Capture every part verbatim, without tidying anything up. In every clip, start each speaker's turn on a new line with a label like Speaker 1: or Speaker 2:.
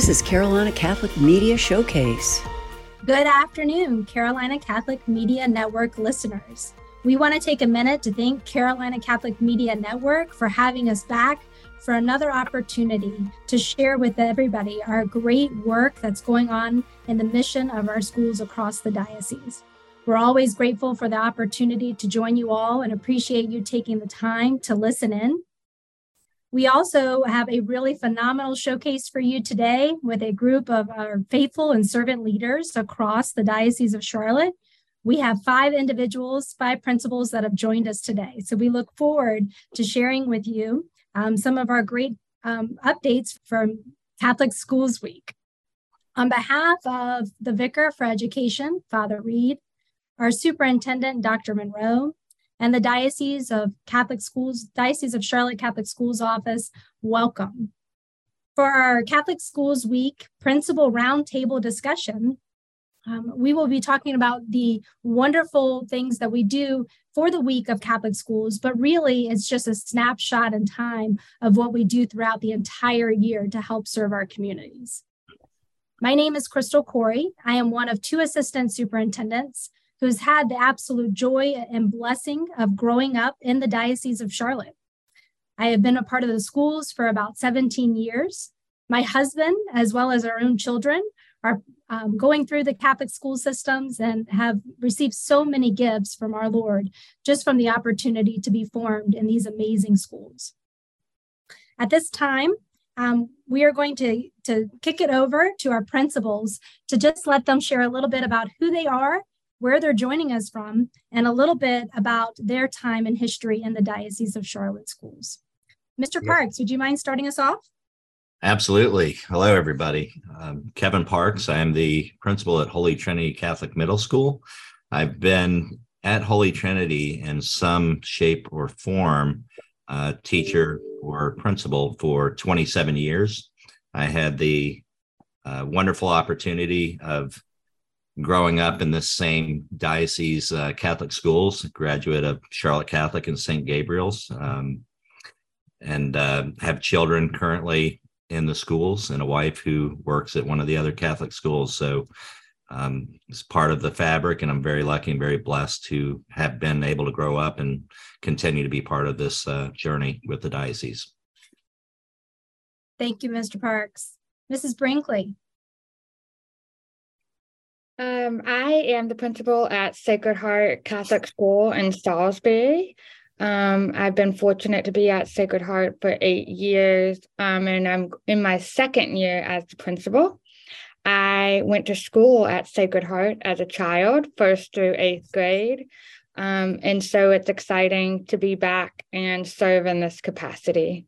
Speaker 1: This is Carolina Catholic Media Showcase.
Speaker 2: Good afternoon, Carolina Catholic Media Network listeners. We want to take a minute to thank Carolina Catholic Media Network for having us back for another opportunity to share with everybody our great work that's going on in the mission of our schools across the diocese. We're always grateful for the opportunity to join you all and appreciate you taking the time to listen in. We also have a really phenomenal showcase for you today with a group of our faithful and servant leaders across the Diocese of Charlotte. We have five individuals, five principals that have joined us today. So we look forward to sharing with you um, some of our great um, updates from Catholic Schools Week. On behalf of the Vicar for Education, Father Reed, our Superintendent, Doctor Monroe, and the Diocese of Catholic Schools, Diocese of Charlotte Catholic Schools Office, welcome. For our Catholic Schools Week Principal Roundtable discussion, um, we will be talking about the wonderful things that we do for the week of Catholic schools, but really it's just a snapshot in time of what we do throughout the entire year to help serve our communities. My name is Crystal Corey. I am one of two assistant superintendents who's had the absolute joy and blessing of growing up in the Diocese of Charlotte. I have been a part of the schools for about seventeen years. My husband, as well as our own children, are um, going through the Catholic school systems and have received so many gifts from our Lord, just from the opportunity to be formed in these amazing schools. At this time, um, we are going to, to kick it over to our principals to just let them share a little bit about who they are, where they're joining us from, and a little bit about their time and history in the Diocese of Charlotte schools. Mister Parks, would you mind starting us off?
Speaker 3: Absolutely. Hello, everybody. Um, Kevin Parks. I am the principal at Holy Trinity Catholic Middle School. I've been at Holy Trinity in some shape or form, uh, teacher or principal for twenty-seven years. I had the uh, wonderful opportunity of growing up in this same diocese uh, Catholic schools, graduate of Charlotte Catholic and Saint Gabriel's, um, and uh, have children currently in the schools and a wife who works at one of the other Catholic schools. So um, it's part of the fabric, and I'm very lucky and very blessed to have been able to grow up and continue to be part of this uh, journey with the diocese.
Speaker 2: Thank you, Mister Parks. Missus Brinkley.
Speaker 4: Um, I am the principal at Sacred Heart Catholic School in Salisbury. Um, I've been fortunate to be at Sacred Heart for eight years, um, and I'm in my second year as the principal. I went to school at Sacred Heart as a child, first through eighth grade, um, and so it's exciting to be back and serve in this capacity.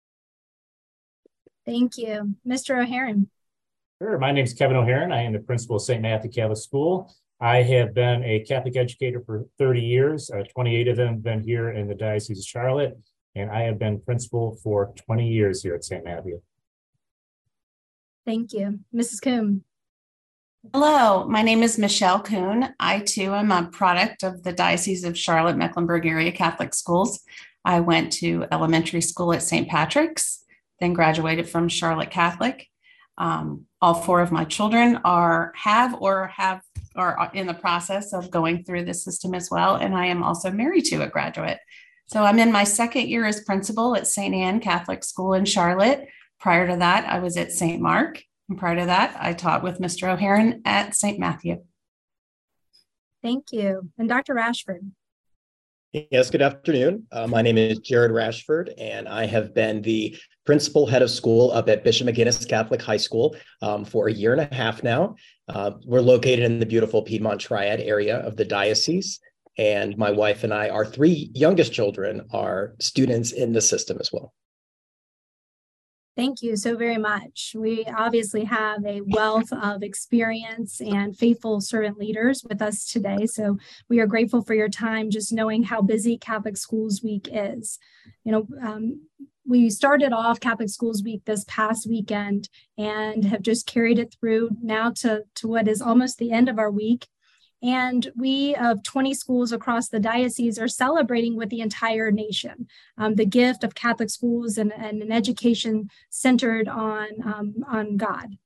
Speaker 2: Thank you. Mister O'Haron.
Speaker 5: Sure. My name is Kevin O'Haron. I am the principal of Saint Matthew Catholic School. I have been a Catholic educator for thirty years. Uh, twenty-eight of them have been here in the Diocese of Charlotte, and I have been principal for twenty years here at Saint Matthew.
Speaker 2: Thank you. Missus Coombe.
Speaker 6: Hello, my name is Michelle Kuhn. I too am a product of the Diocese of Charlotte Mecklenburg area Catholic schools. I went to elementary school at Saint Patrick's, then graduated from Charlotte Catholic. Um, all four of my children are have or have are in the process of going through the system as well. And I am also married to a graduate. So I'm in my second year as principal at Saint Anne Catholic School in Charlotte. Prior to that, I was at Saint Mark. And prior to that, I taught with Mister O'Haron at Saint Matthew.
Speaker 2: Thank you. And Doctor Rashford.
Speaker 7: Yes, good afternoon. Uh, my name is Jared Rashford, and I have been the principal head of school up at Bishop McGuinness Catholic High School um, for a year and a half now. Uh, we're located in the beautiful Piedmont Triad area of the diocese, and my wife and I, our three youngest children, are students in the system as well.
Speaker 2: Thank you so very much. We obviously have a wealth of experience and faithful servant leaders with us today. So we are grateful for your time, just knowing how busy Catholic Schools Week is. You know, um, we started off Catholic Schools Week this past weekend and have just carried it through now to, to what is almost the end of our week. And we of twenty schools across the diocese are celebrating with the entire nation um, the gift of Catholic schools and, and an education centered on, um, on God.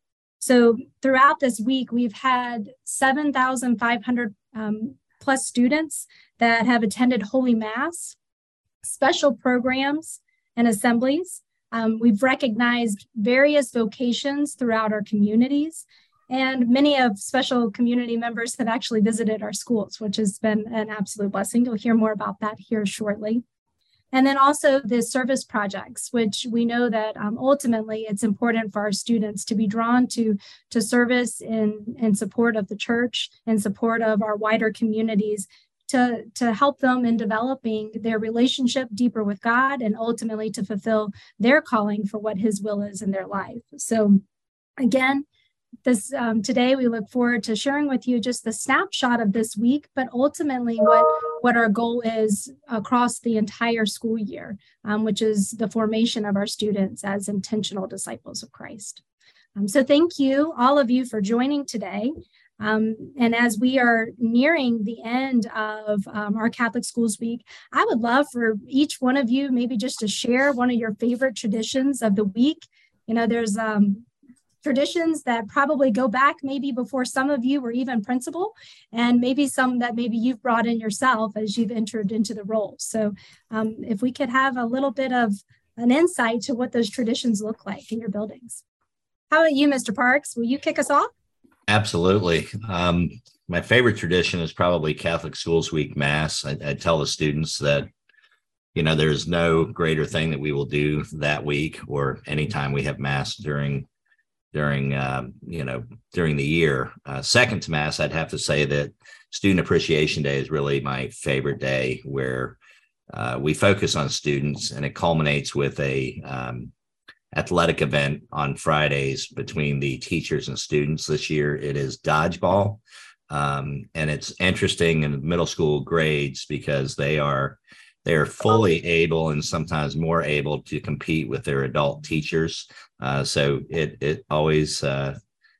Speaker 2: So throughout this week, we've had seven thousand five hundred um, plus students that have attended Holy Mass, special programs, and assemblies. Um, we've recognized various vocations throughout our communities, and many of special community members have actually visited our schools, which has been an absolute blessing. You'll hear more about that here shortly. And then also the service projects, which we know that um, ultimately it's important for our students to be drawn to, to service in, in support of the church, in support of our wider communities, to, to help them in developing their relationship deeper with God and ultimately to fulfill their calling for what His will is in their life. So again, This um, today, we look forward to sharing with you just the snapshot of this week, but ultimately what, what our goal is across the entire school year, um, which is the formation of our students as intentional disciples of Christ. Um, so thank you, all of you, for joining today. Um, and as we are nearing the end of um, our Catholic Schools Week, I would love for each one of you maybe just to share one of your favorite traditions of the week. You know, there's um, traditions that probably go back maybe before some of you were even principal, and maybe some that maybe you've brought in yourself as you've entered into the role. So um, if we could have a little bit of an insight to what those traditions look like in your buildings. How about you, Mister Parks? Will you kick us off?
Speaker 3: Absolutely. Um, my favorite tradition is probably Catholic Schools Week Mass. I, I tell the students that, you know, there's no greater thing that we will do that week or anytime we have Mass during during, um, you know, during the year. Uh, second to Mass, I'd have to say that Student Appreciation Day is really my favorite day, where uh, we focus on students, and it culminates with a um, athletic event on Fridays between the teachers and students. This year it is dodgeball. Um, and it's interesting in middle school grades because they are They are fully able and sometimes more able to compete with their adult teachers. Uh, so it it always uh,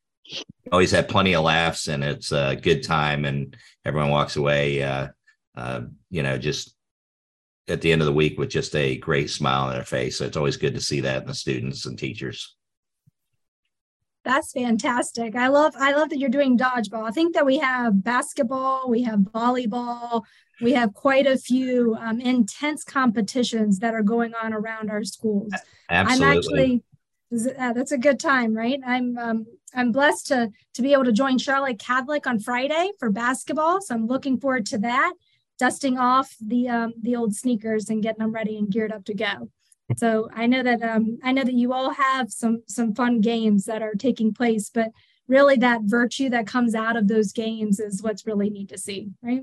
Speaker 3: always had plenty of laughs, and it's a good time, and everyone walks away, uh, uh, you know, just at the end of the week with just a great smile on their face. So it's always good to see that in the students and teachers.
Speaker 2: That's fantastic. I love I love that you're doing dodgeball. I think that we have basketball, we have volleyball, we have quite a few um, intense competitions that are going on around our schools.
Speaker 3: Absolutely.
Speaker 2: I'm actually, uh, that's a good time, right? I'm um, I'm blessed to to be able to join Charlotte Catholic on Friday for basketball, so I'm looking forward to that. Dusting off the um, the old sneakers and getting them ready and geared up to go. So I know that um, I know that you all have some some fun games that are taking place, but really that virtue that comes out of those games is what's really neat to see, right?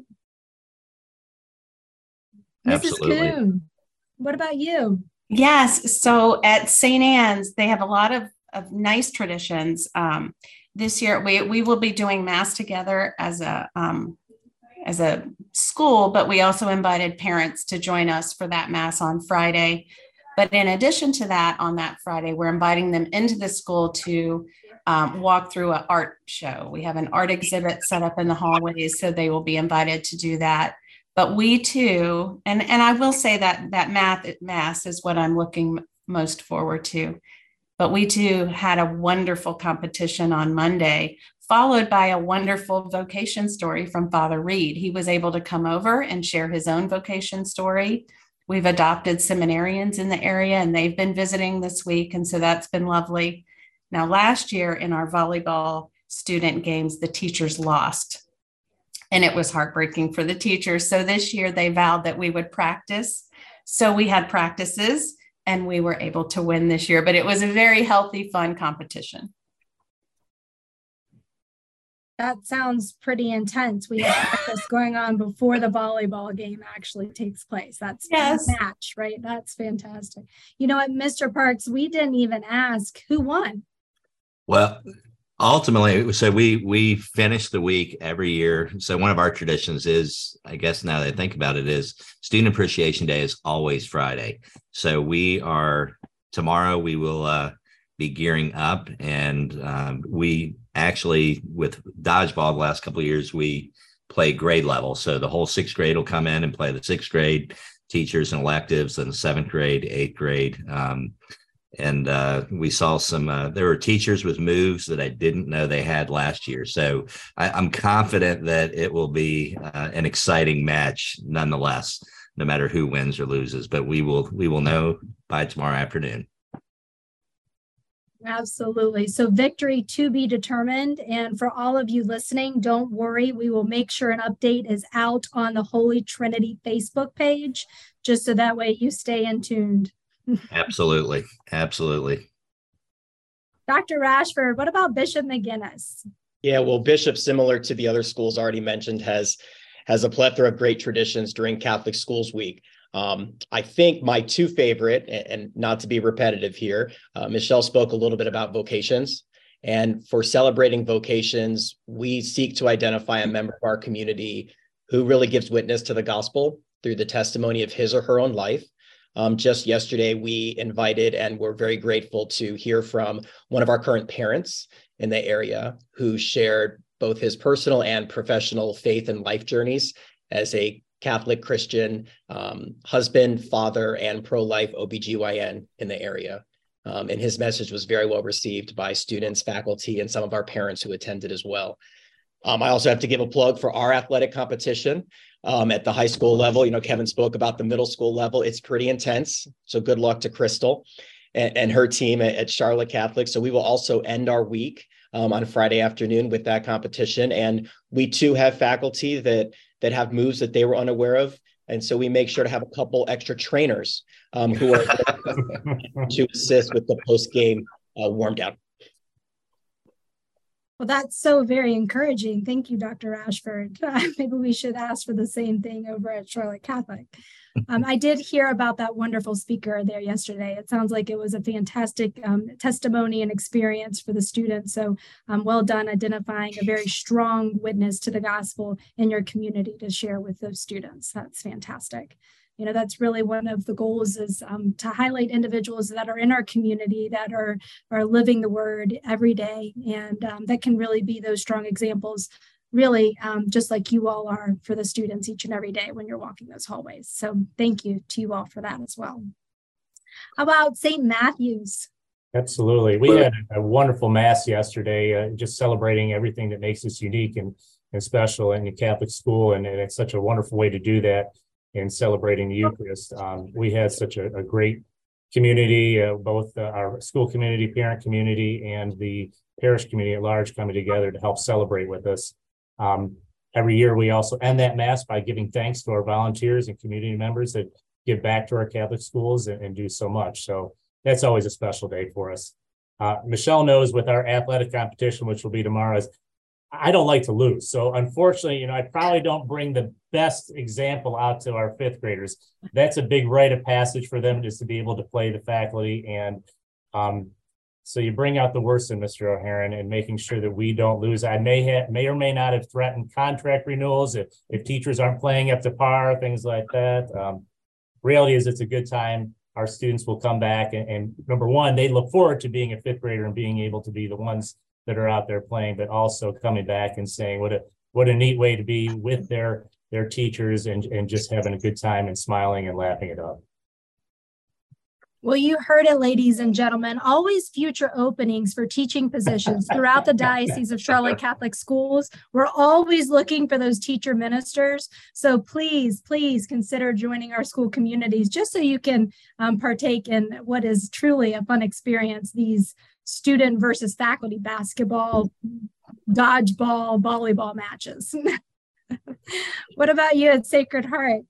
Speaker 3: Absolutely.
Speaker 2: Missus Kuhn, what about you?
Speaker 6: Yes. So at Saint Anne's, they have a lot of, of nice traditions. Um, this year, we we will be doing Mass together as a um, as a school, but we also invited parents to join us for that Mass on Friday. But in addition to that, on that Friday, we're inviting them into the school to um, walk through an art show. We have an art exhibit set up in the hallways, so they will be invited to do that. But we too, and, and I will say that that math Mass is what I'm looking most forward to. But we too had a wonderful competition on Monday, followed by a wonderful vocation story from Father Reed. He was able to come over and share his own vocation story. We've adopted seminarians in the area, and they've been visiting this week. And so that's been lovely. Now, last year in our volleyball student games, the teachers lost, and it was heartbreaking for the teachers. So this year they vowed that we would practice. So we had practices, and we were able to win this year, but it was a very healthy, fun competition.
Speaker 2: That sounds pretty intense. We have practice going on before the volleyball game actually takes place. That's
Speaker 6: yes.
Speaker 2: a match, right? That's fantastic. You know what, Mister Parks, we didn't even ask who won.
Speaker 3: Well, ultimately, so we we finish the week every year. So one of our traditions is, I guess now that I think about it, is Student Appreciation Day is always Friday. So we are, tomorrow we will uh, be gearing up, and um, we actually, with dodgeball the last couple of years, we play grade level. So the whole sixth grade will come in and play the sixth grade teachers and electives, and the seventh grade, eighth grade. Um, And uh, we saw some, uh, there were teachers with moves that I didn't know they had last year. So I, I'm confident that it will be uh, an exciting match nonetheless, no matter who wins or loses. But we will we will know by tomorrow afternoon.
Speaker 2: Absolutely. So victory to be determined. And for all of you listening, don't worry. We will make sure an update is out on the Holy Trinity Facebook page, just so that way you stay in tuned.
Speaker 3: Absolutely. Absolutely.
Speaker 2: Doctor Rashford, what about Bishop McGuinness?
Speaker 7: Yeah, well, Bishop, similar to the other schools already mentioned, has has a plethora of great traditions during Catholic Schools Week. Um, I think my two favorite, and, and not to be repetitive here, uh, Michelle spoke a little bit about vocations. And for celebrating vocations, we seek to identify a member of our community who really gives witness to the gospel through the testimony of his or her own life. Um, just yesterday, we invited and we're very grateful to hear from one of our current parents in the area who shared both his personal and professional faith and life journeys as a Catholic Christian um, husband, father, and pro-life O B G Y N in the area. Um, and his message was very well received by students, faculty, and some of our parents who attended as well. Um, I also have to give a plug for our athletic competition um, at the high school level. You know, Kevin spoke about the middle school level. It's pretty intense. So good luck to Crystal and, and her team at, at Charlotte Catholic. So we will also end our week um, on Friday afternoon with that competition. And we too have faculty that that have moves that they were unaware of. And so we make sure to have a couple extra trainers um, who are to assist with the post-game uh, warm down.
Speaker 2: Well, that's so very encouraging. Thank you, Doctor Rashford. Uh, maybe we should ask for the same thing over at Charlotte Catholic. Um, I did hear about that wonderful speaker there yesterday. It sounds like it was a fantastic um, testimony and experience for the students. So um, well done identifying a very strong witness to the gospel in your community to share with those students. That's fantastic. You know, that's really one of the goals is um, to highlight individuals that are in our community that are, are living the word every day. And um, that can really be those strong examples, really um, just like you all are for the students each and every day when you're walking those hallways. So thank you to you all for that as well. How about Saint Matthew's?
Speaker 5: Absolutely. We had a wonderful mass yesterday, uh, just celebrating everything that makes us unique and, and special in the Catholic school. And, and it's such a wonderful way to do that in celebrating the Eucharist. Um, we had such a, a great community, uh, both uh, our school community, parent community, and the parish community at large coming together to help celebrate with us. Um, every year, we also end that Mass by giving thanks to our volunteers and community members that give back to our Catholic schools and, and do so much. So that's always a special day for us. Uh, Michelle knows with our athletic competition, which will be tomorrow, is I don't like to lose. So unfortunately, you know, I probably don't bring the best example out to our fifth graders. That's a big rite of passage for them, just to be able to play the faculty. And um, so you bring out the worst in Mister O'Haron and making sure that we don't lose. I may have, may or may not have threatened contract renewals if, if teachers aren't playing up to par, things like that. Um, reality is it's a good time. Our students will come back and, and number one, they look forward to being a fifth grader and being able to be the ones that are out there playing, but also coming back and saying what a what a neat way to be with their their teachers and, and just having a good time and smiling and laughing it up.
Speaker 2: Well, you heard it, ladies and gentlemen, always future openings for teaching positions throughout the Diocese of Charlotte Catholic Schools. We're always looking for those teacher ministers. So please, please consider joining our school communities just so you can um, partake in what is truly a fun experience, these student versus faculty basketball, dodgeball, volleyball matches. What about you at Sacred Heart?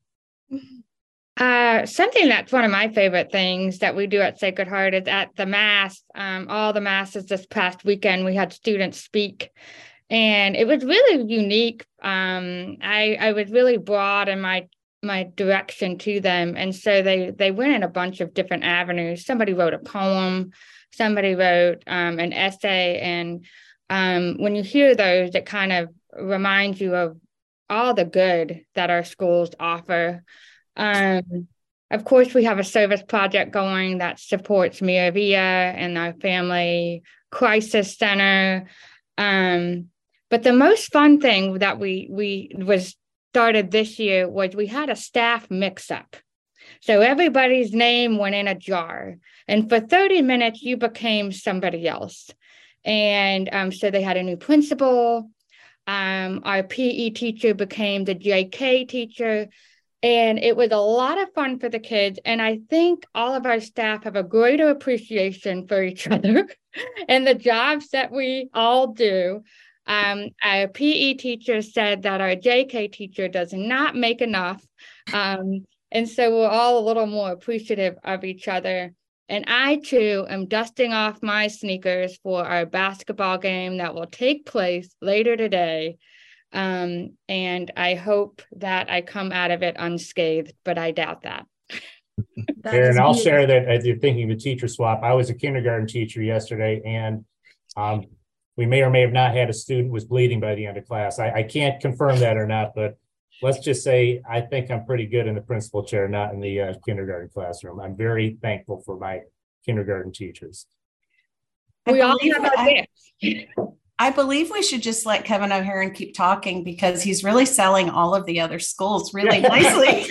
Speaker 4: Uh, something that's one of my favorite things that we do at Sacred Heart is at the Mass. Um, all the Masses this past weekend, we had students speak, and it was really unique. Um, I, I was really broad in my my direction to them, and so they they went in a bunch of different avenues. Somebody wrote a poem, somebody wrote um, an essay, and um, when you hear those, it kind of reminds you of all the good that our schools offer. Um, of course, we have a service project going that supports Mira Via and our family crisis center. Um, but the most fun thing that we we was started this year was we had a staff mix-up. So everybody's name went in a jar. And for thirty minutes, you became somebody else. And um, so they had a new principal. Um, our P E teacher became the J K teacher. And it was a lot of fun for the kids. And I think all of our staff have a greater appreciation for each other and the jobs that we all do. Um, our P E teacher said that our J K teacher does not make enough. Um, and so we're all a little more appreciative of each other. And I, too, am dusting off my sneakers for our basketball game that will take place later today. Um, and I hope that I come out of it unscathed, but I doubt that.
Speaker 2: That
Speaker 5: Aaron,
Speaker 2: is
Speaker 5: I'll
Speaker 2: beautiful.
Speaker 5: share that as you're thinking of a teacher swap. I was a kindergarten teacher yesterday, and um, we may or may have not had a student was bleeding by the end of class. I, I can't confirm that or not, but let's just say I think I'm pretty good in the principal chair, not in the uh, kindergarten classroom. I'm very thankful for my kindergarten teachers.
Speaker 4: We
Speaker 6: I
Speaker 4: all
Speaker 6: believe,
Speaker 4: have our
Speaker 6: I,
Speaker 4: gifts.
Speaker 6: I believe we should just let Kevin O'Haron keep talking because he's really selling all of the other schools really nicely.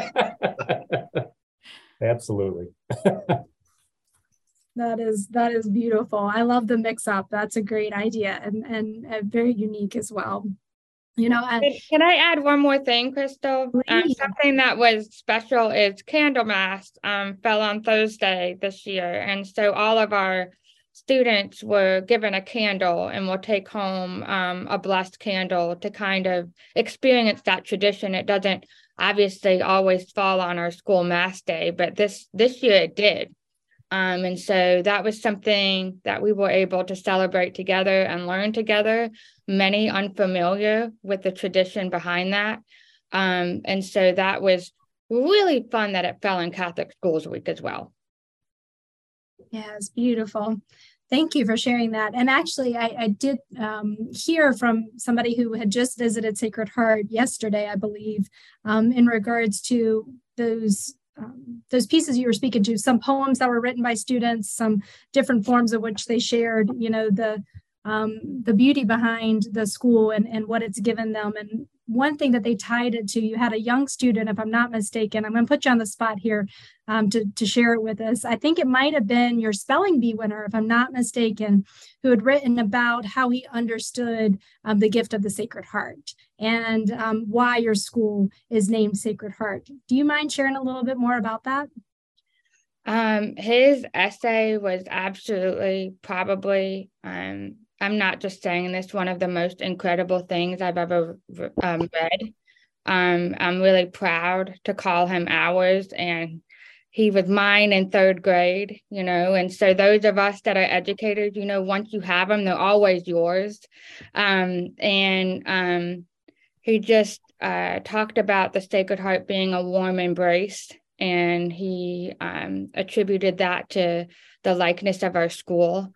Speaker 5: Absolutely.
Speaker 2: That is that is beautiful. I love the mix up. That's a great idea and and uh, very unique as well. You know, and
Speaker 4: Can, can I add one more thing, Crystal? Um,
Speaker 2: Please.
Speaker 4: something that was special is Candlemas um, fell on Thursday this year. And so all of our students were given a candle and will take home um, a blessed candle to kind of experience that tradition. It doesn't obviously always fall on our school mass day, but this, this year it did. Um, and so that was something that we were able to celebrate together and learn together, many unfamiliar with the tradition behind that. Um, and so that was really fun that it fell in Catholic Schools Week as well.
Speaker 2: yeah, it's beautiful. Thank you for sharing that. And actually, I, I did um, hear from somebody who had just visited Sacred Heart yesterday, I believe, um, in regards to those Um, those pieces you were speaking to, some poems that were written by students, some different forms of which they shared, you know, the um, the beauty behind the school and, and what it's given them. And one thing that they tied it to, you had a young student, if I'm not mistaken, I'm going to put you on the spot here um, to, to share it with us. I think it might have been your spelling bee winner, if I'm not mistaken, who had written about how he understood um, the gift of the Sacred Heart and um, why your school is named Sacred Heart. Do you mind sharing a little bit more about that?
Speaker 4: Um, his essay was absolutely probably, um, I'm not just saying this, one of the most incredible things I've ever um, read. Um, I'm really proud to call him ours, and he was mine in third grade, you know, and so those of us that are educators, you know, once you have them, they're always yours. Um, and um, he just uh, talked about the Sacred Heart being a warm embrace, and he um, attributed that to the likeness of our school.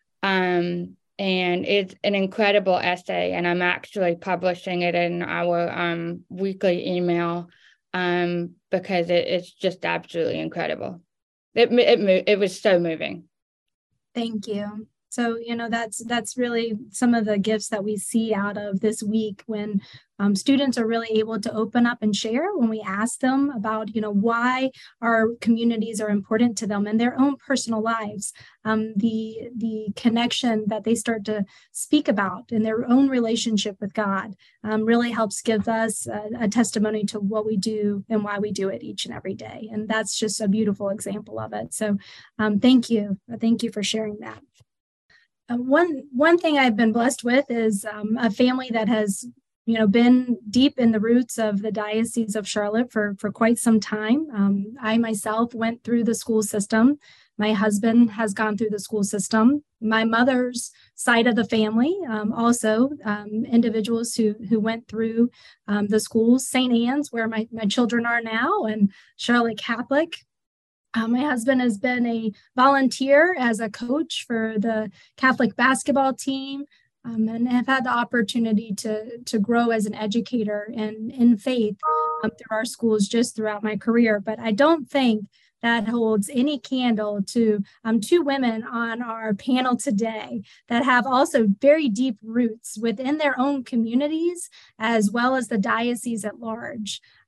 Speaker 4: Um, and it's an incredible essay, and I'm actually publishing it in our um, weekly email um, because it, it's just absolutely incredible. It, it, it was so moving.
Speaker 2: Thank you. So, you know, that's that's really some of the gifts that we see out of this week when um, students are really able to open up and share when we ask them about, you know, why our communities are important to them in their own personal lives. Um, the, the connection that they start to speak about in their own relationship with God um, really helps give us a, a testimony to what we do and why we do it each and every day. And that's just a beautiful example of it. So um, thank you. Thank you for sharing that. Uh, one one thing I've been blessed with is um, a family that has, you know, been deep in the roots of the Diocese of Charlotte for, for quite some time. Um, I myself went through the school system. My husband has gone through the school system. My mother's side of the family, um, also um, individuals who, who went through um, the schools, Saint Anne's, where my, my children are now, and Charlotte Catholic. Uh, my husband has been a volunteer as a coach for the Catholic basketball team, um, and have had the opportunity to, to grow as an educator and in faith um, through our schools just throughout my career. But I don't think that holds any candle to um, two women on our panel today that have also very deep roots within their own communities, as well as the diocese at large.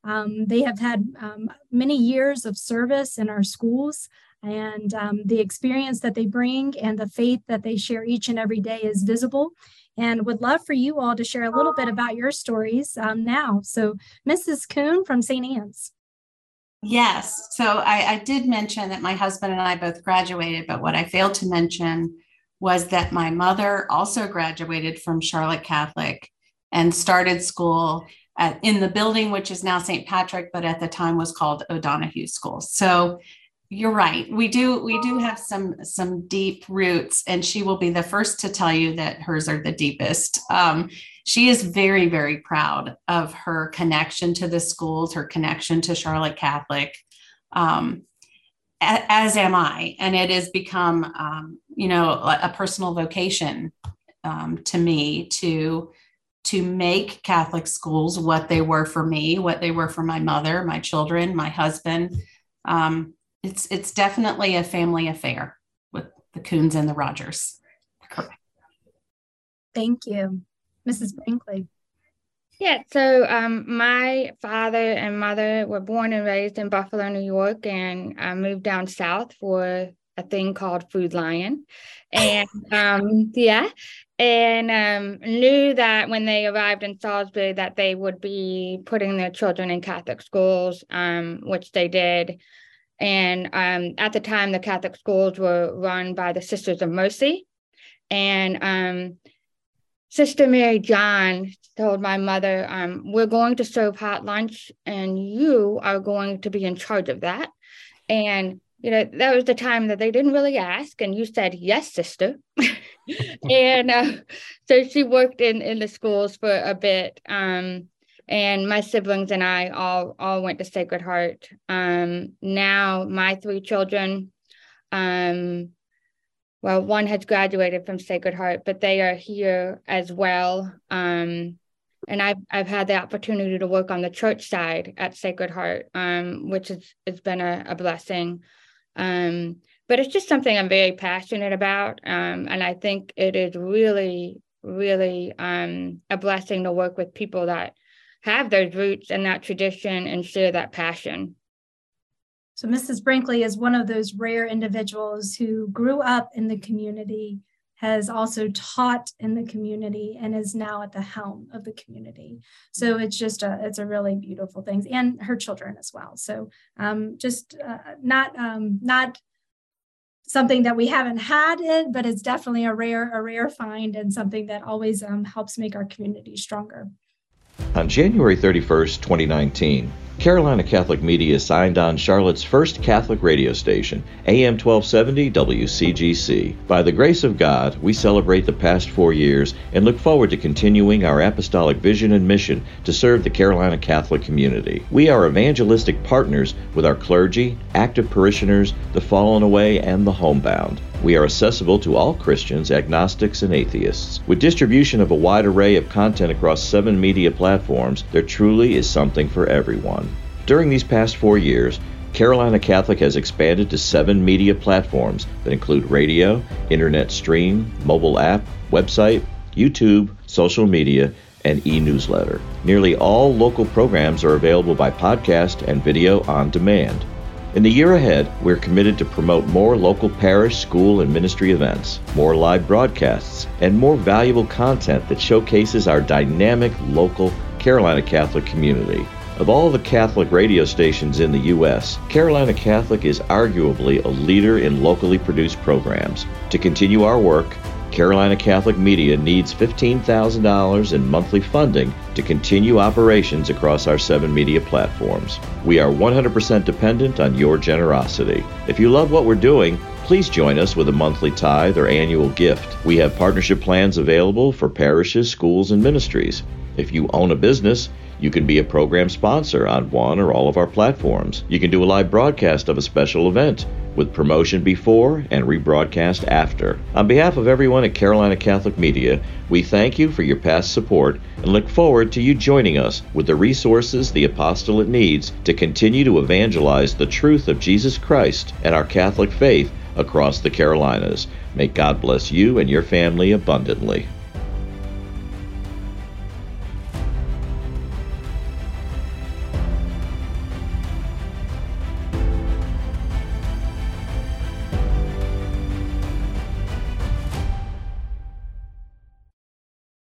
Speaker 2: Um, they have had um, many years of service in our schools, and um, the experience that they bring and the faith that they share each and every day is visible. And would love for you all to share a little bit about your stories um, now. So Missus Kuhn from Saint Anne's.
Speaker 6: Yes. So I, I did mention that my husband and I both graduated, but what I failed to mention was that my mother also graduated from Charlotte Catholic and started school at, in the building, which is now Saint Patrick, but at the time was called O'Donoghue School. So you're right. We do we do have some some deep roots, and she will be the first to tell you that hers are the deepest. Um, she is very, very proud of her connection to the schools, her connection to Charlotte Catholic, um, as am I. And it has become, um, you know, a personal vocation um, to me to to make Catholic schools what they were for me, what they were for my mother, my children, my husband. Um, It's it's definitely a family affair with the Kuhns and the Rogers. Correct.
Speaker 2: Thank you. Missus Brinkley.
Speaker 4: Yeah, so um, my father and mother were born and raised in Buffalo, New York, and I moved down south for a thing called Food Lion. And um, yeah, and um, knew that when they arrived in Salisbury that they would be putting their children in Catholic schools, um, which they did. And um, at the time, the Catholic schools were run by the Sisters of Mercy. And um, Sister Mary John told my mother, um, we're going to serve hot lunch and you are going to be in charge of that. And, you know, that was the time that they didn't really ask. And you said, yes, sister. and uh, so she worked in, in the schools for a bit. Um, And my siblings and I all all went to Sacred Heart. Um, now my three children, um, well, one has graduated from Sacred Heart, but they are here as well. Um, and I've I've had the opportunity to work on the church side at Sacred Heart, um, which has has been a, a blessing. Um, but it's just something I'm very passionate about, um, and I think it is really, really um, a blessing to work with people that have those roots and that tradition and share that passion.
Speaker 2: So Missus Brinkley is one of those rare individuals who grew up in the community, has also taught in the community, and is now at the helm of the community. So it's just a, it's a really beautiful thing, and her children as well. So um, just uh, not, um, not something that we haven't had it, but it's definitely a rare, a rare find, and something that always um, helps make our community stronger.
Speaker 8: On January thirty-first, twenty nineteen, Carolina Catholic Media signed on Charlotte's first Catholic radio station, A M twelve seventy W C G C. By the grace of God, we celebrate the past four years and look forward to continuing our apostolic vision and mission to serve the Carolina Catholic community. We are evangelistic partners with our clergy, active parishioners, the fallen away, and the homebound. We are accessible to all Christians, agnostics, and atheists. With distribution of a wide array of content across seven media platforms, there truly is something for everyone. During these past four years, Carolina Catholic has expanded to seven media platforms that include radio, internet stream, mobile app, website, YouTube, social media, and e-newsletter. Nearly all local programs are available by podcast and video on demand. In the year ahead, we're committed to promote more local parish, school, and ministry events, more live broadcasts, and more valuable content that showcases our dynamic local Carolina Catholic community. Of all the Catholic radio stations in the U S, Carolina Catholic is arguably a leader in locally produced programs. To continue our work, Carolina Catholic Media needs fifteen thousand dollars in monthly funding to continue operations across our seven media platforms. We are one hundred percent dependent on your generosity. If you love what we're doing, please join us with a monthly tithe or annual gift. We have partnership plans available for parishes, schools, and ministries. If you own a business, you can be a program sponsor on one or all of our platforms. You can do a live broadcast of a special event with promotion before and rebroadcast after. On behalf of everyone at Carolina Catholic Media, we thank you for your past support and look forward to you joining us with the resources the apostolate needs to continue to evangelize the truth of Jesus Christ and our Catholic faith across the Carolinas. May God bless you and your family abundantly.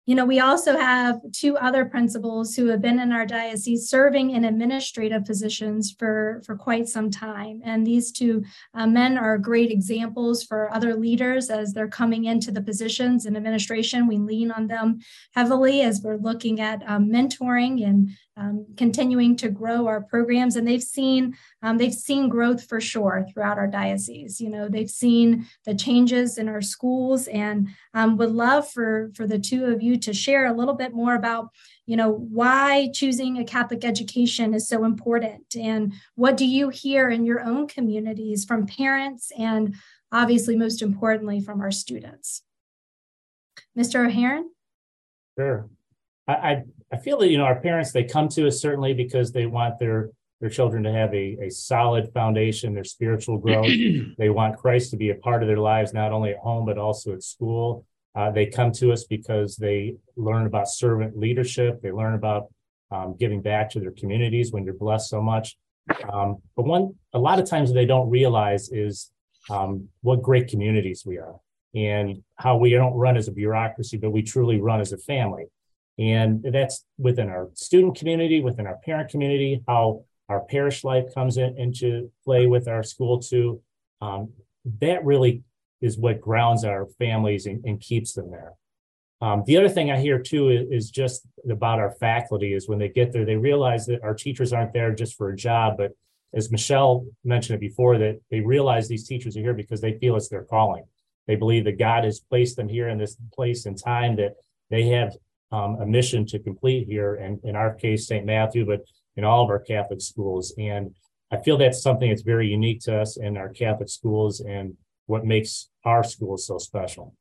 Speaker 2: You know, we also have two other principals who have been in our diocese serving in administrative positions for, for quite some time. And these two uh, men are great examples for other leaders as they're coming into the positions in administration. We lean on them heavily as we're looking at um, mentoring and um, continuing to grow our programs. And they've seen um, they've seen growth for sure throughout our diocese. You know, they've seen the changes in our schools, and um, would love for, for the two of you to share a little bit more about, you know, why choosing a Catholic education is so important, and what do you hear in your own communities from parents, and obviously most importantly from our students. Mister O'Haron?
Speaker 5: Sure. I, I, I feel that, you know, our parents, they come to us certainly because they want their, their children to have a, a solid foundation, their spiritual growth. They want Christ to be a part of their lives, not only at home, but also at school. Uh, they come to us because they learn about servant leadership. They learn about um, giving back to their communities when you're blessed so much. Um, but one, a lot of times they don't realize is um, what great communities we are, and how we don't run as a bureaucracy, but we truly run as a family. And that's within our student community, within our parent community, how our parish life comes in, into play with our school too. Um, that really is what grounds our families and, and keeps them there. Um, the other thing I hear too is, is just about our faculty is when they get there, they realize that our teachers aren't there just for a job, but as Michelle mentioned it before, that they realize these teachers are here because they feel it's their calling. They believe that God has placed them here in this place and time, that they have um, a mission to complete here, and in our case, Saint Matthew, but in all of our Catholic schools. And I feel that's something that's very unique to us in our Catholic schools and what makes our schools so special.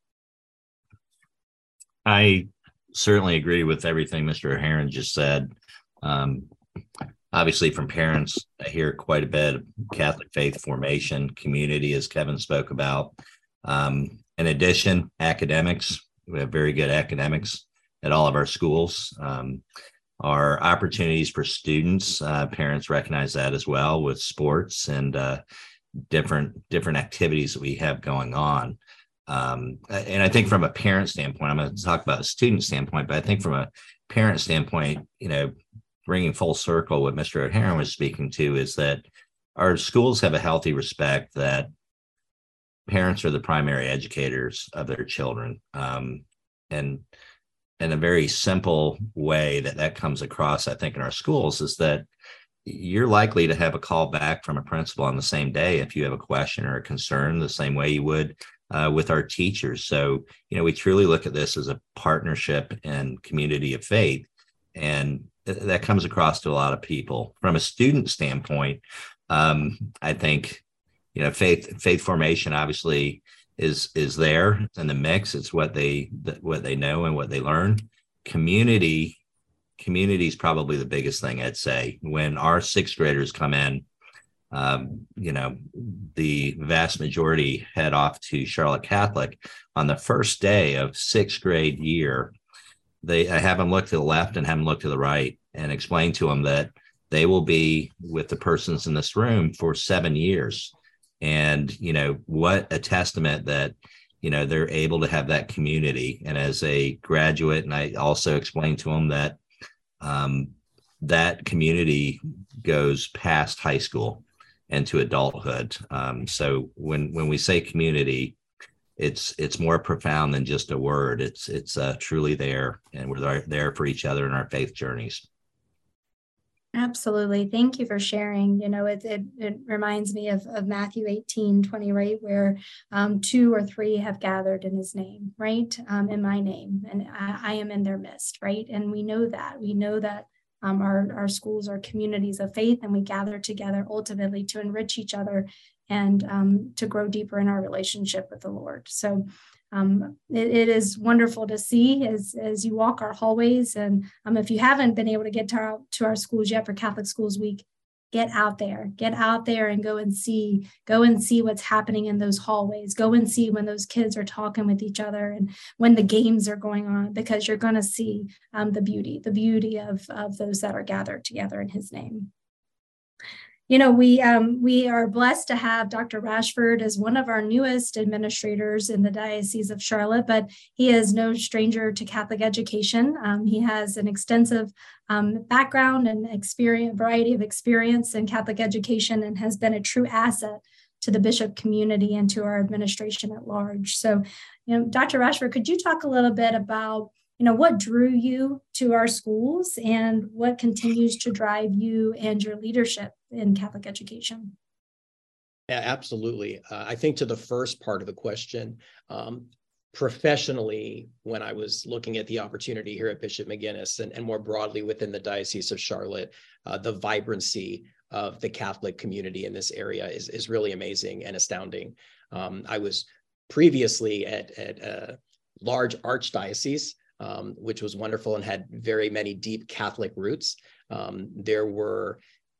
Speaker 3: I certainly agree with everything Mister O'Haron just said. Um, obviously, from parents, I hear quite a bit of Catholic faith formation, community, as Kevin spoke about. Um, in addition, academics, we have very good academics at all of our schools. Um, our opportunities for students, uh, parents recognize that as well with sports and uh, different different activities that we have going on. Um, and I think from a parent standpoint, I'm going to talk about a student standpoint, but I think from a parent standpoint, you know, bringing full circle what Mister O'Haron was speaking to is that our schools have a healthy respect that parents are the primary educators of their children. Um, and in a very simple way that that comes across, I think, in our schools is that you're likely to have a call back from a principal on the same day if you have a question or a concern, the same way you would uh, with our teachers. So, you know, we truly look at this as a partnership and community of faith, and th- that comes across to a lot of people. From a student standpoint, um, I think, you know, faith faith formation obviously is is there in the mix. It's what they what they know and what they learn. Community community is probably the biggest thing, I'd say. When our sixth graders come in, um, you know, the vast majority head off to Charlotte Catholic. On the first day of sixth grade year, they I have them look to the left and have them look to the right and explain to them that they will be with the persons in this room for seven years. And, you know, what a testament that, you know, they're able to have that community. And as a graduate, and I also explained to them that um, that community goes past high school and to adulthood. Um, so when when we say community, it's it's more profound than just a word. It's it's uh, truly there, and we're there for each other in our faith journeys.
Speaker 2: Absolutely. Thank you for sharing. You know, it it, it reminds me of, of Matthew eighteen twenty, right? Where um, two or three have gathered in his name, right? Um, in my name, and I, I am in their midst, right? And we know that. We know that um, our, our schools are communities of faith, and we gather together ultimately to enrich each other and um, to grow deeper in our relationship with the Lord. So Um, it, it is wonderful to see as, as you walk our hallways. And um, if you haven't been able to get to our, to our schools yet for Catholic Schools Week, get out there, get out there and go and see, go and see what's happening in those hallways. Go and see when those kids are talking with each other and when the games are going on, because you're going to see um, the beauty, the beauty of, of those that are gathered together in his name. You know, we um, we are blessed to have Doctor Rashford as one of our newest administrators in the Diocese of Charlotte, but he is no stranger to Catholic education. Um, he has an extensive um, background and experience, variety of experience in Catholic education, and has been a true asset to the bishop community and to our administration at large. So, you know, Doctor Rashford, could you talk a little bit about, you know, what drew you to our schools and what continues to drive you and your leadership in Catholic education?
Speaker 7: Yeah, absolutely. Uh, I think to the first part of the question, um, professionally, when I was looking at the opportunity here at Bishop McGuinness and, and more broadly within the Diocese of Charlotte, uh, the vibrancy of the Catholic community in this area is, is really amazing and astounding. Um, I was previously at, at a large archdiocese, um, which was wonderful and had very many deep Catholic roots. Um, there were,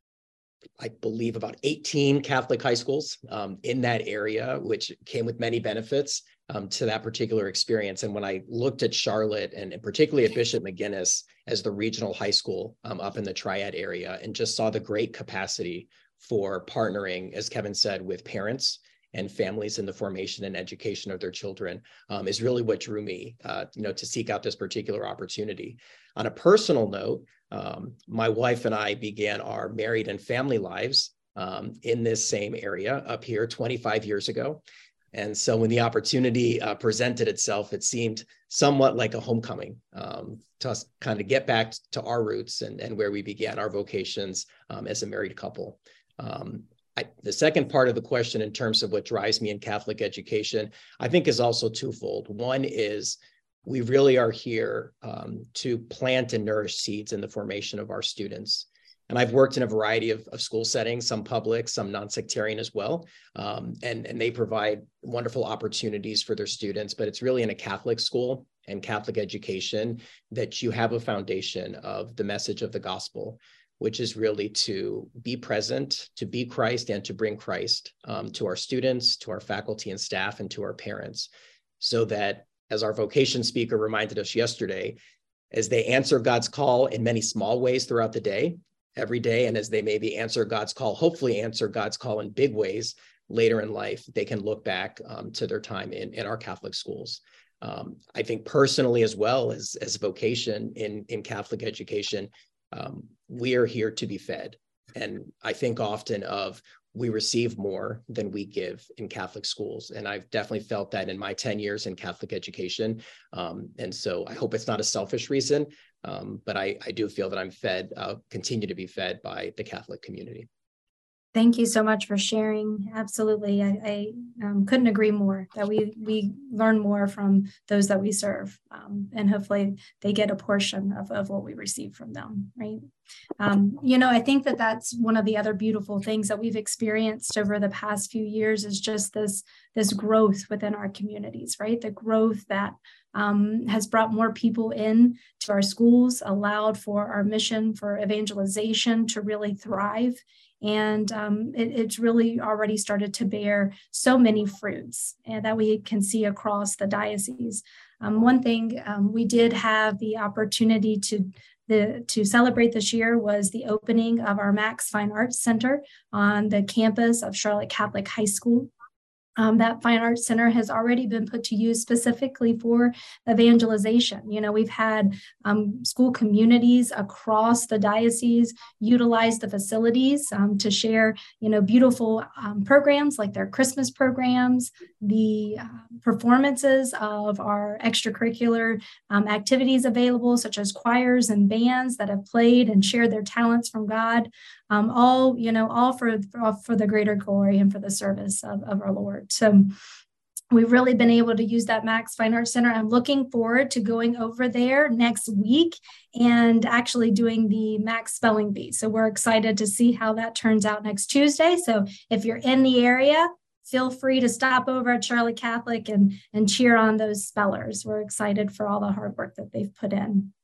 Speaker 7: I believe, about eighteen Catholic high schools um, in that area, which came with many benefits um, to that particular experience. And when I looked at Charlotte and, and particularly at Bishop McGuinness as the regional high school um, up in the Triad area, and just saw the great capacity for partnering, as Kevin said, with parents and families in the formation and education of their children, um, is really what drew me, uh, you know, to seek out this particular opportunity. On a personal note, um, my wife and I began our married and family lives um, in this same area up here twenty-five years ago. And so when the opportunity uh, presented itself, it seemed somewhat like a homecoming um, to us kind of get back to our roots and, and where we began our vocations um, as a married couple. Um, I, the second part of the question in terms of what drives me in Catholic education, I think is also twofold. One is we really are here um, to plant and nourish seeds in the formation of our students. And I've worked in a variety of, of school settings, some public, some non-sectarian as well. Um, and, and they provide wonderful opportunities for their students, but it's really in a Catholic school and Catholic education that you have a foundation of the message of the gospel, which is really to be present, to be Christ, and to bring Christ um, to our students, to our faculty and staff, and to our parents, so that, as our vocation speaker reminded us yesterday, as they answer God's call in many small ways throughout the day, every day, and as they maybe answer God's call, hopefully answer God's call in big ways later in life, they can look back um, to their time in, in our Catholic schools. Um, I think personally, as well as, as vocation in, in Catholic education, um, we are here to be fed. And I think often of we receive more than we give in Catholic schools. And I've definitely felt that in my ten years in Catholic education. Um, and so I hope it's not a selfish reason, um, but I, I do feel that I'm fed, uh, continue to be fed by the Catholic community.
Speaker 2: Thank you so much for sharing. Absolutely. I, I um, couldn't agree more that we we learn more from those that we serve. Um, and hopefully they get a portion of, of what we receive from them, right? Um, you know, I think that that's one of the other beautiful things that we've experienced over the past few years is just this, this growth within our communities, right? The growth that um, has brought more people in to our schools, allowed for our mission for evangelization to really thrive. And um, it, it's really already started to bear so many fruits and that we can see across the diocese. Um, one thing um, we did have the opportunity to the, to celebrate this year was the opening of our Max Fine Arts Center on the campus of Charlotte Catholic High School. Um, that Fine Arts Center has already been put to use specifically for evangelization. You know, we've had um, school communities across the diocese utilize the facilities um, to share, you know, beautiful um, programs like their Christmas programs, the uh, performances of our extracurricular um, activities available, such as choirs and bands that have played and shared their talents from God. Um, all, you know, all for, for the greater glory and for the service of, of our Lord. So we've really been able to use that Max Fine Arts Center. I'm looking forward to going over there next week and actually doing the Max Spelling Bee. So we're excited to see how that turns out next Tuesday. So if you're in the area, feel free to stop over at Charlotte Catholic and, and cheer on those spellers. We're excited for all the hard work that they've put in.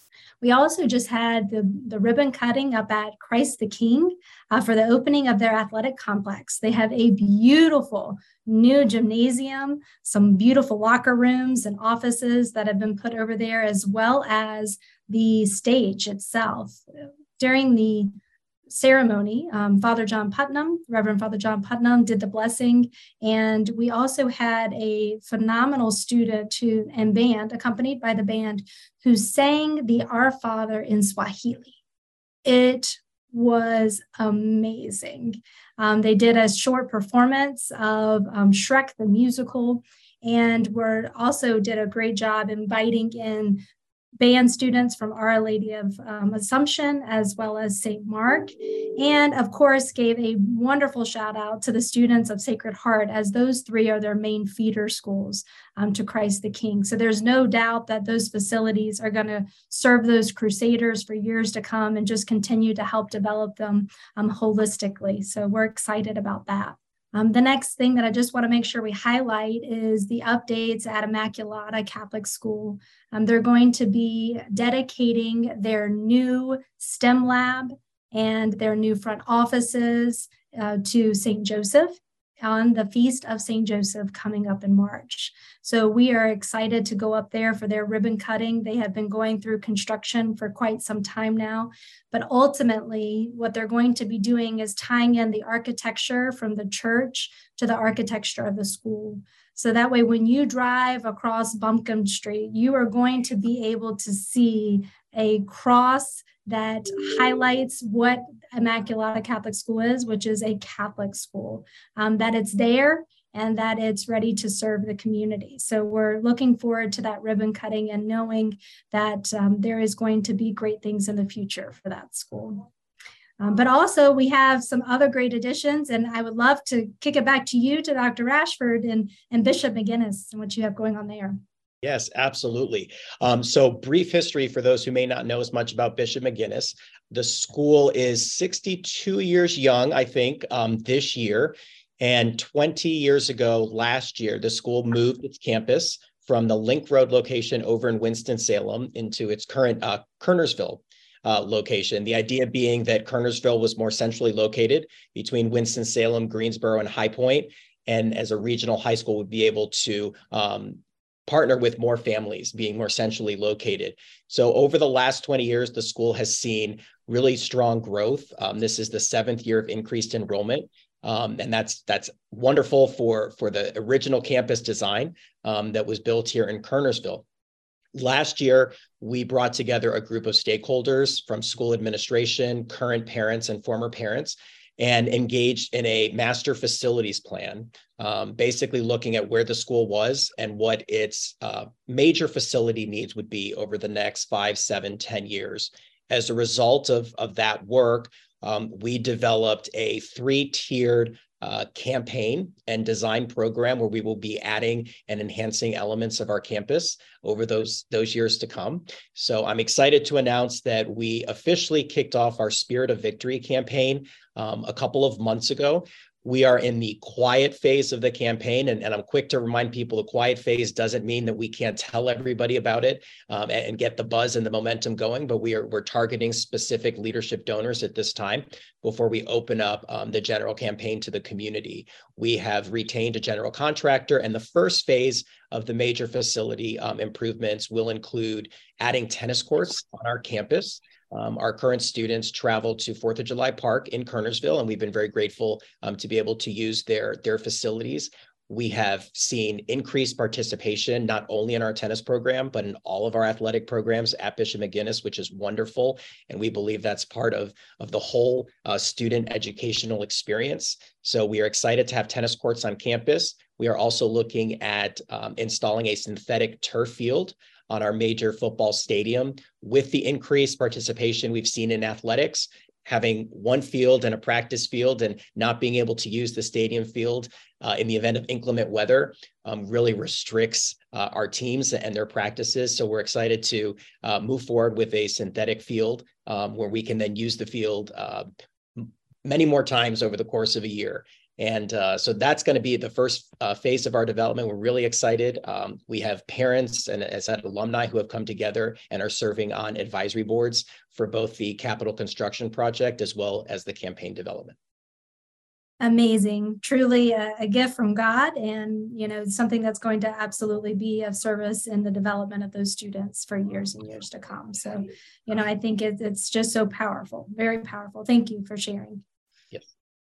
Speaker 2: We also just had the, the ribbon cutting up at Christ the King uh, for the opening of their athletic complex. They have a beautiful new gymnasium, some beautiful locker rooms and offices that have been put over there, as well as the stage itself. During the ceremony, um, Father John Putnam, Reverend Father John Putnam, did the blessing. And we also had a phenomenal student who, and band, accompanied by the band, who sang the Our Father in Swahili. It was amazing. Um, they did a short performance of um, Shrek the musical, and were also did a great job inviting in band students from Our Lady of um, Assumption, as well as Saint Mark, and of course gave a wonderful shout out to the students of Sacred Heart, as those three are their main feeder schools um, to Christ the King. So there's no doubt that those facilities are going to serve those crusaders for years to come and just continue to help develop them um, holistically. So we're excited about that. Um, the next thing that I just want to make sure we highlight is the updates at Immaculata Catholic School. Um, they're going to be dedicating their new STEM lab and their new front offices uh, to Saint Joseph on the Feast of Saint Joseph coming up in March. So we are excited to go up there for their ribbon cutting. They have been going through construction for quite some time now, but ultimately what they're going to be doing is tying in the architecture from the church to the architecture of the school. So that way, when you drive across Buncombe Street, you are going to be able to see a cross that highlights what Immaculata Catholic School is, which is a Catholic school, um, that it's there and that it's ready to serve the community. So we're looking forward to that ribbon cutting and knowing that um, there is going to be great things in the future for that school. Um, but also we have some other great additions, and I would love to kick it back to you, to Doctor Rashford and, and Bishop McGinnis, and what you have going on there.
Speaker 7: Yes, absolutely. Um, so brief history for those who may not know as much about Bishop McGinnis. The school is sixty-two years young, I think, um, this year. And twenty years ago, last year, the school moved its campus from the Link Road location over in Winston-Salem into its current uh, Kernersville uh, location. The idea being that Kernersville was more centrally located between Winston-Salem, Greensboro, and High Point, and as a regional high school would be able to um, partner with more families being more centrally located. So over the last twenty years, the school has seen really strong growth. Um, this is the seventh year of increased enrollment. Um, and that's that's wonderful for, for the original campus design um, that was built here in Kernersville. Last year, we brought together a group of stakeholders from school administration, current parents, and former parents, and engaged in a master facilities plan, um, basically looking at where the school was and what its uh, major facility needs would be over the next five, seven, ten years. As a result of, of that work, um, we developed a three-tiered uh, campaign and design program where we will be adding and enhancing elements of our campus over those, those years to come. So I'm excited to announce that we officially kicked off our Spirit of Victory campaign um, a couple of months ago. We are in the quiet phase of the campaign, and, and I'm quick to remind people the quiet phase doesn't mean that we can't tell everybody about it um, and, and get the buzz and the momentum going, but we are we're targeting specific leadership donors at this time before we open up um, the general campaign to the community. We have retained a general contractor, and the first phase of the major facility um, improvements will include adding tennis courts on our campus. Um, our current students travel to fourth of July Park in Kernersville, and we've been very grateful um, to be able to use their, their facilities. We have seen increased participation, not only in our tennis program, but in all of our athletic programs at Bishop McGinnis, which is wonderful. And we believe that's part of, of the whole uh, student educational experience. So we are excited to have tennis courts on campus. We are also looking at um, installing a synthetic turf field on our major football stadium. With the increased participation we've seen in athletics, having one field and a practice field and not being able to use the stadium field uh, in the event of inclement weather um, really restricts uh, our teams and their practices. So we're excited to uh, move forward with a synthetic field um, where we can then use the field uh, many more times over the course of a year. And uh, so that's going to be the first uh, phase of our development. We're really excited. Um, we have parents and as that alumni who have come together and are serving on advisory boards for both the capital construction project as well as the campaign development.
Speaker 2: Amazing, truly a, a gift from God, and you know, something that's going to absolutely be of service in the development of those students for years and years to come. So, you know, I think it, it's just so powerful, very powerful. Thank you for sharing.
Speaker 7: Yes.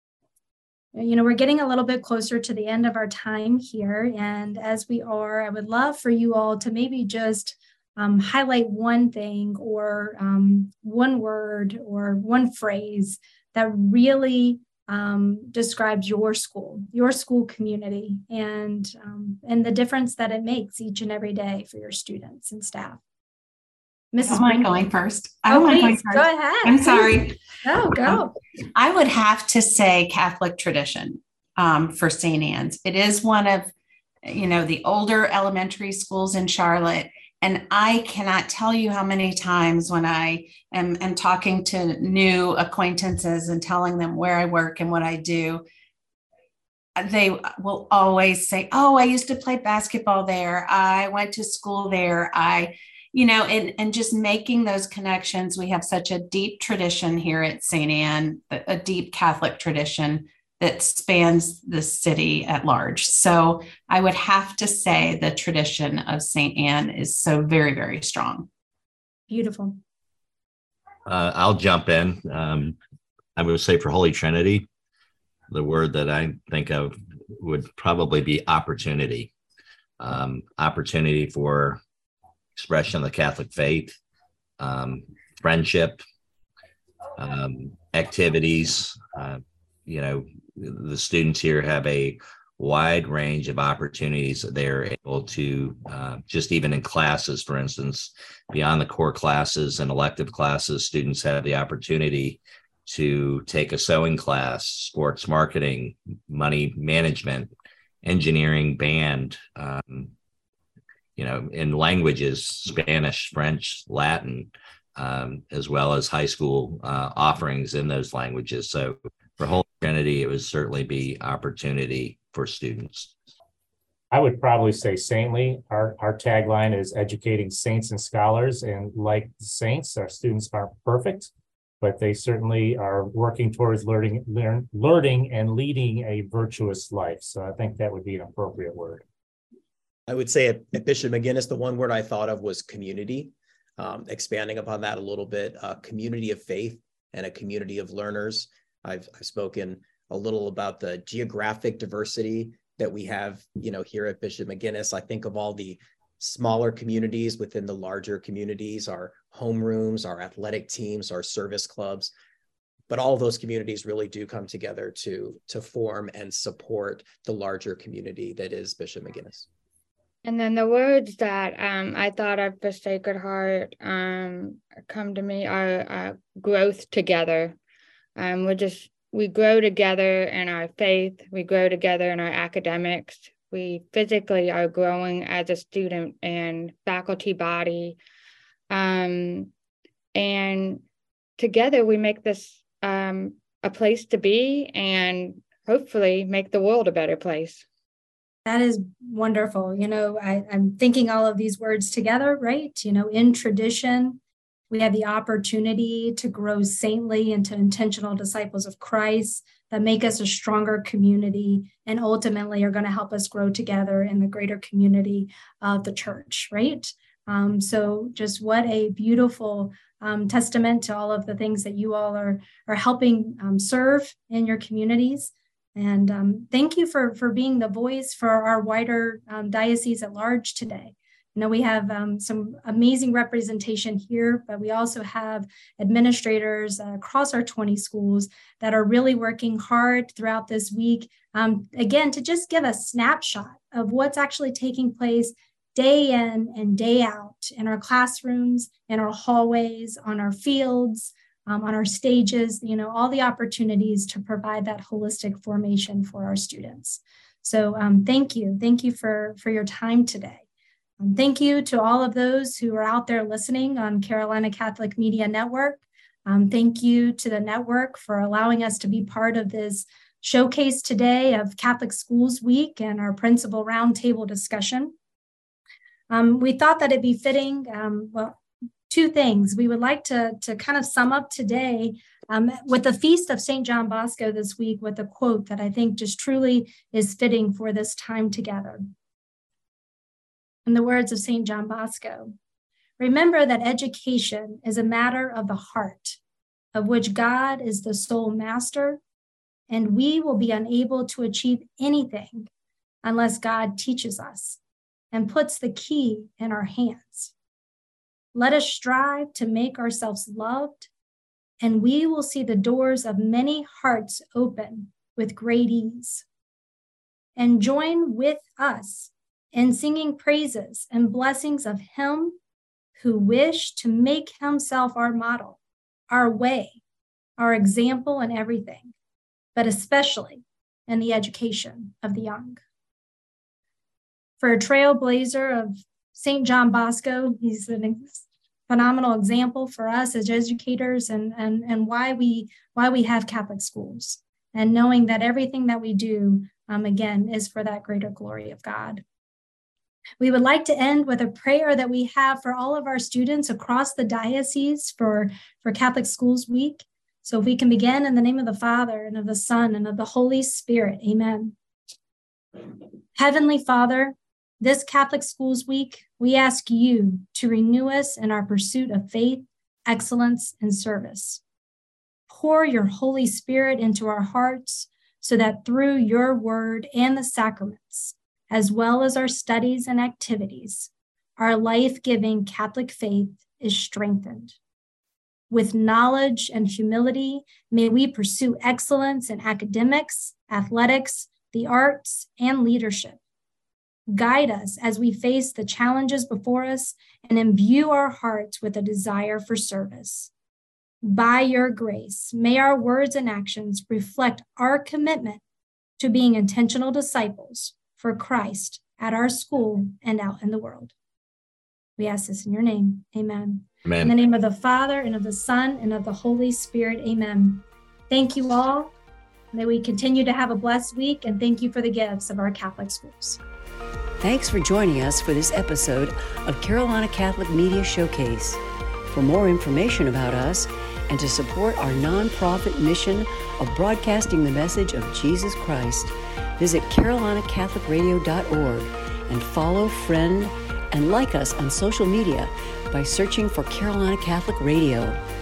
Speaker 2: You know, we're getting a little bit closer to the end of our time here, and as we are, I would love for you all to maybe just um, highlight one thing or um, one word or one phrase that really Um, describes your school, your school community, and um, and the difference that it makes each and every day for your students and staff.
Speaker 6: Missus I don't mind going first. I
Speaker 2: oh,
Speaker 6: don't mind
Speaker 2: please,
Speaker 6: going first.
Speaker 2: Go ahead.
Speaker 6: I'm sorry.
Speaker 2: Go, go.
Speaker 6: Um, I would have to say Catholic tradition um, for Saint Anne's. It is one of, you know, the older elementary schools in Charlotte. And I cannot tell you how many times when I am, am talking to new acquaintances and telling them where I work and what I do, they will always say, oh, I used to play basketball there. I went to school there. I, you know, and, and just making those connections. We have such a deep tradition here at Saint Anne, a deep Catholic tradition that spans the city at large. So I would have to say the tradition of Saint Anne is so very, very strong.
Speaker 2: Beautiful.
Speaker 3: Uh, I'll jump in. Um, I would say for Holy Trinity, the word that I think of would probably be opportunity. Um, opportunity for expression of the Catholic faith, um, friendship, um, activities. Uh, you know, the students here have a wide range of opportunities that they're able to, uh, just even in classes, for instance, beyond the core classes and elective classes, students have the opportunity to take a sewing class, sports marketing, money management, engineering, band, um, you know, in languages, Spanish, French, Latin, um, as well as high school uh, offerings in those languages. So for Holy Trinity, it would certainly be opportunity for students.
Speaker 5: I would probably say saintly. Our, our tagline is educating saints and scholars, and like the saints, our students aren't perfect, but they certainly are working towards learning, learn, learning and leading a virtuous life. So I think that would be an appropriate word.
Speaker 7: I would say at, at Bishop McGuinness, the one word I thought of was community. Um, expanding upon that a little bit, a community of faith and a community of learners. I've, I've spoken a little about the geographic diversity that we have, you know, here at Bishop McGuinness. I think of all the smaller communities within the larger communities, our homerooms, our athletic teams, our service clubs. But all of those communities really do come together to, to form and support the larger community that is Bishop McGuinness.
Speaker 4: And then the words that um, I thought of for Sacred Heart um, come to me are uh, growth together. Um, we're just, we grow together in our faith. We grow together in our academics. We physically are growing as a student and faculty body. Um, and together we make this um, a place to be and hopefully make the world a better place.
Speaker 2: That is wonderful. You know, I, I'm thinking all of these words together, right? You know, in tradition, we have the opportunity to grow saintly into intentional disciples of Christ that make us a stronger community and ultimately are going to help us grow together in the greater community of the church, right? Um, so just what a beautiful um, testament to all of the things that you all are, are helping um, serve in your communities. And um, thank you for, for being the voice for our wider um, diocese at large today. You know, we have um, some amazing representation here, but we also have administrators uh, across our twenty schools that are really working hard throughout this week, um, again, to just give a snapshot of what's actually taking place day in and day out in our classrooms, in our hallways, on our fields, Um, on our stages, you know, all the opportunities to provide that holistic formation for our students. So um, thank you. Thank you for, for your time today. Um, thank you to all of those who are out there listening on Carolina Catholic Media Network. Um, thank you to the network for allowing us to be part of this showcase today of Catholic Schools Week and our principal roundtable discussion. Um, we thought that it'd be fitting, um, well, two things. We would like to, to kind of sum up today Um, with the feast of Saint John Bosco this week, with a quote that I think just truly is fitting for this time together. In the words of Saint John Bosco, remember that education is a matter of the heart, of which God is the sole master, and we will be unable to achieve anything unless God teaches us and puts the key in our hands. Let us strive to make ourselves loved, and we will see the doors of many hearts open with great ease. And join with us in singing praises and blessings of Him who wished to make Himself our model, our way, our example in everything, but especially in the education of the young. For a trailblazer of Saint John Bosco, he's a phenomenal example for us as educators, and, and, and why we why we have Catholic schools, and knowing that everything that we do, um, again, is for that greater glory of God. We would like to end with a prayer that we have for all of our students across the diocese for, for Catholic Schools Week. So if we can begin in the name of the Father, and of the Son, and of the Holy Spirit. Amen. Heavenly Father, this Catholic Schools Week, we ask you to renew us in our pursuit of faith, excellence, and service. Pour your Holy Spirit into our hearts so that through your word and the sacraments, as well as our studies and activities, our life-giving Catholic faith is strengthened. With knowledge and humility, may we pursue excellence in academics, athletics, the arts, and leadership. Guide us as we face the challenges before us and imbue our hearts with a desire for service. By your grace, may our words and actions reflect our commitment to being intentional disciples for Christ at our school and out in the world. We ask this in your name. Amen.
Speaker 3: Amen.
Speaker 2: In the name of the Father, and of the Son, and of the Holy Spirit. Amen. Thank you all. May we continue to have a blessed week, and thank you for the gifts of our Catholic schools.
Speaker 1: Thanks for joining us for this episode of Carolina Catholic Media Showcase. For more information about us and to support our nonprofit mission of broadcasting the message of Jesus Christ, visit carolina catholic radio dot org and follow, friend, and like us on social media by searching for Carolina Catholic Radio.